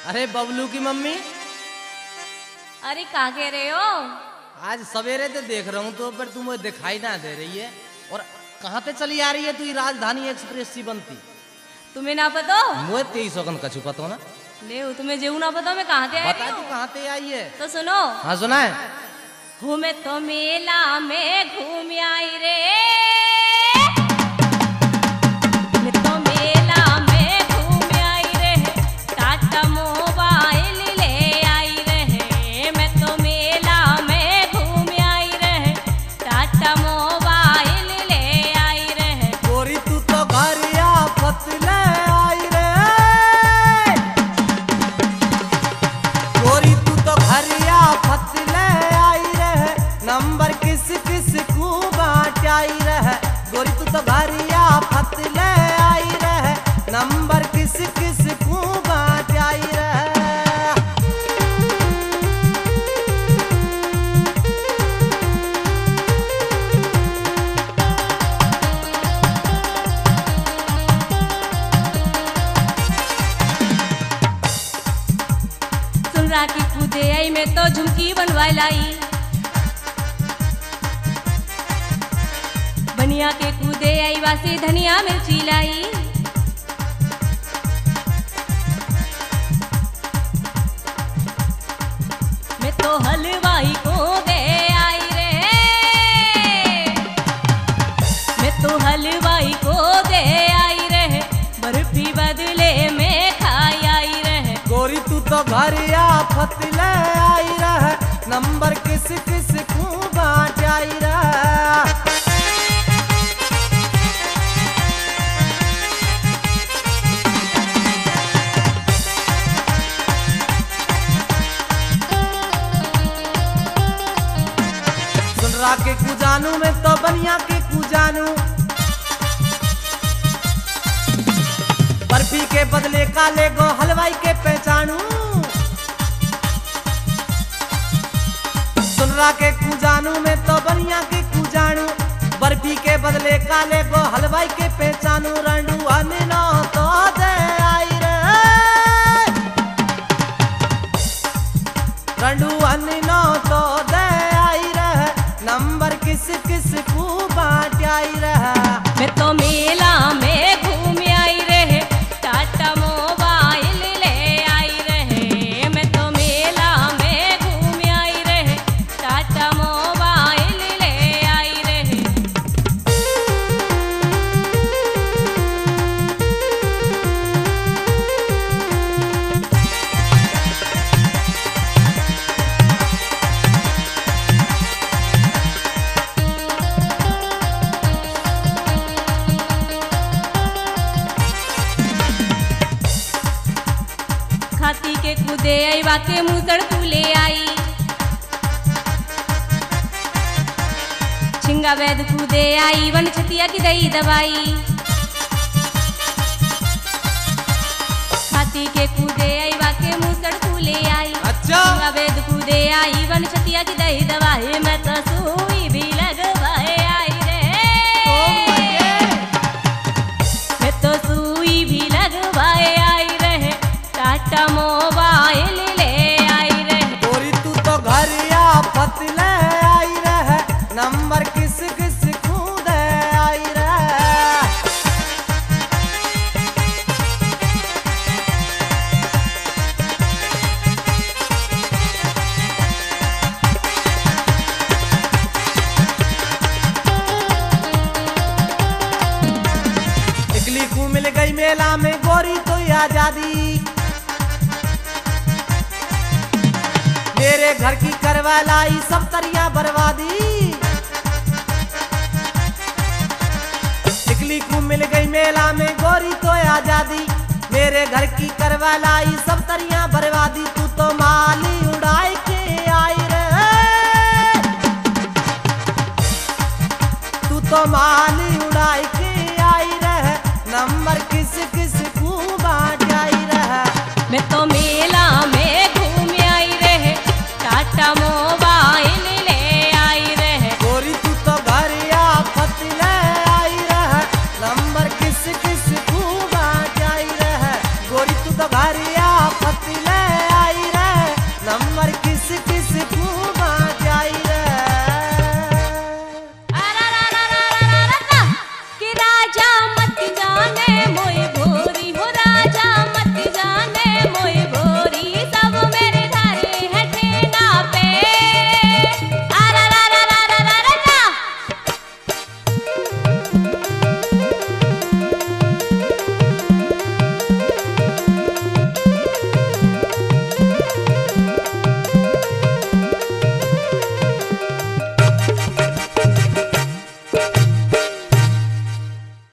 अरे बबलू की मम्मी, अरे कहाँ कह रहे हो? आज सवेरे से देख रहा हूँ तो पर तुम मुझे दिखाई ना दे रही है। और कहाँ पे चली आ रही है तू? ये राजधानी एक्सप्रेस सी बनती तुम्हें ना पता? मुझे 23 का कछु पता हो ना। ले तुम्हें जेऊ ना पता मैं कहाँ से आई बता हूँ? तू कहाँ पे आई है? तो सुनो। हाँ सुना है। हूँ मैं तो मेला में घूम आई रे, मैं तो मेला में घूम आई रे, टाटा मोबाइल ले आई रे, मैं तो मेला में घूम आई रे, टाटा मोबाइल ले आई रे। गोरी तू तो घर आफत ले आई रे, गोरी तू तो घर आफत ले आई रे, नंबर किस किस को बाँट आई रे। गोरी तू तो घर आफत ले आई रे, नंबर किस किस को बाँट आई रे। सुन रहा कि कूदे आई मैं तो झुमकी बनवा लाई, बनिया के कूदे आई वासी धनिया मिर्ची लाई। मैं तो हलवाई को दे आई रे, मैं तो हलवाई को दे आई रे, बर्फी बदले में खाई आई रे। गोरी तू तो घर आफत ले आई रे, नंबर किस किस को बाँट आई रे। सुनरा के कुजानू में तो बनिया के कुजानू, बर्फी के बदले काले गो हलवाई के पहचानू। सुनरा के कुजानू में तो बनिया के कुजानू, बर्फी के बदले काले गो हलवाई के पहचानू। रंडू अनिनो तो दे आई रे, रंडू अनिनो तो दे आई रे, नंबर किस किस को बाँट आई रे। मैं तो मेला में घूम आई रे, टाटा मोबाइल ले आई रे, मैं तो मेला में घूम आई रे, टाटा मोबाइल ले आई रे। खाती के कूदे आई वाके मुसड़ तू ले आई, छिंगा वैद कूदे आई वन छतिया की दई दवाई। खाती के कूदे आई वाके मुसड़ तू ले आई, अच्छा छिंगा वैद कूदे आई वन छतिया की दई दवाई। मैं तो सुई भी लगवाए आई रे, मैं तो सुई भी लगवाए आई रे, टाटा मोबाइल ले आई रे। गोरी तू तो घर आफत ले आई रे, नंबर किस किस को दे आई रे। टिकली को मिल गई मेला में गोरी तो आजादी, मेरे घर की करवा लाई सब तरिया बर्बादी। टिकली को मिल गई मेला में गोरी तो आजादी, मेरे घर की करवा लाई सब तरिया बर्बादी। तू तो माली उड़ाई के आई रे, तू तो माली उड़ाई के आई रे, नंबर किस किस